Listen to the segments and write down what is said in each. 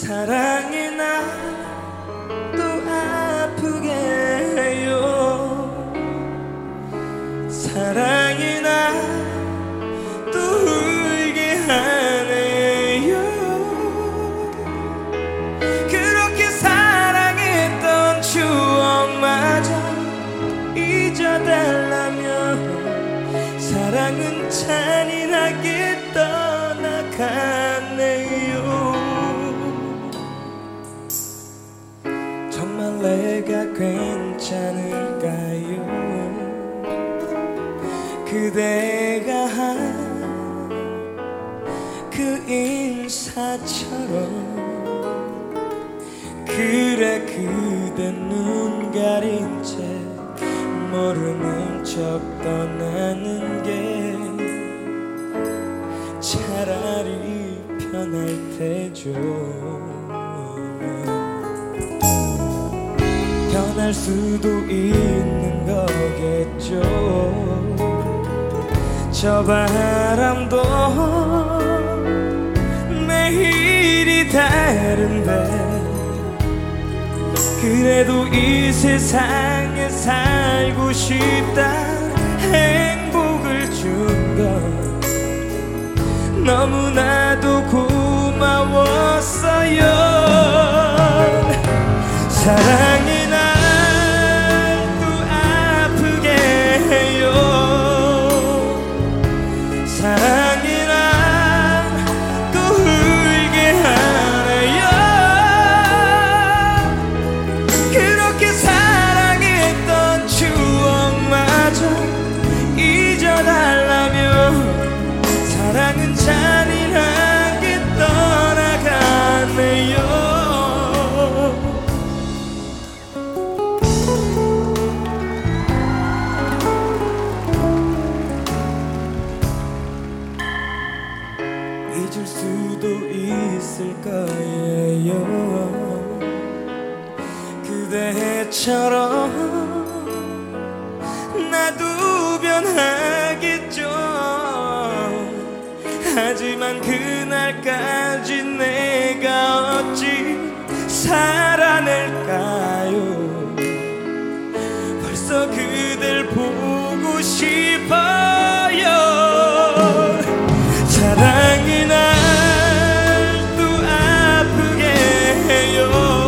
사랑이 나 또 아프게 해요. 사랑이 나 또 울게 하네요. 그렇게 사랑했던 추억마저 잊어달라면 사랑은 잔인하게 떠나가네요. 정말 내가 괜찮을까요? 그대가 한 그 인사처럼 그래 그대 눈 가린 채 모르는 척 떠나는 게 차라리 편할 테죠. 변할 수도 있는 거겠죠. 저 바람도 매일이 다른데 그래도 이 세상에 살고 싶다 행복을 준 건 너무나도 고마웠어요. 사랑이 날 또 아프게 해요. 사랑이 날 또 울게 하네요. 그렇게 사랑했던 추억마저 잊어달라면 사랑은 잔인하게 떠나가네요. 잊을 수도 있을 거예요. 그대처럼 나도 변하겠죠. 하지만 그날까지 내가 어찌 살아낼까요? 벌써 그댈 보고 싶어요. 사랑이 날 또 아프게 해요.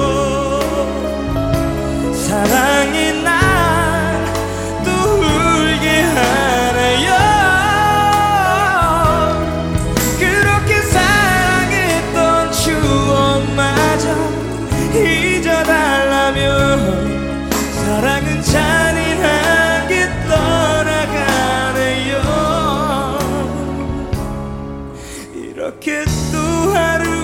사랑이 날 또 울게 하네요. 그렇게 사랑했던 추억마저 잊어달라면 사랑은 잔인하게 떠나가네요. 이렇게 또 하루